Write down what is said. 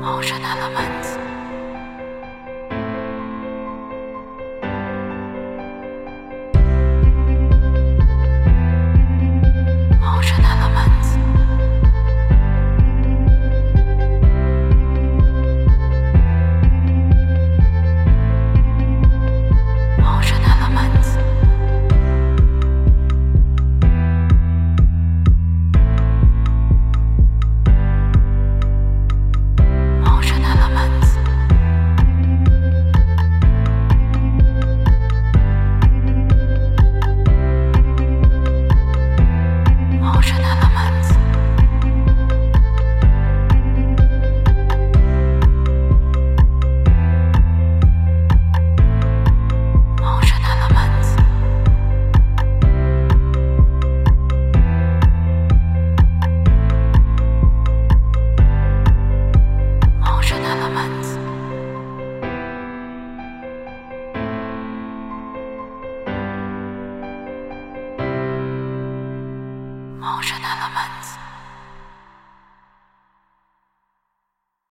Ocean elements. Ocean elements. Ocean elements. Ocean elements. Ocean elements. Ocean elements. Ocean elements. Ocean elements.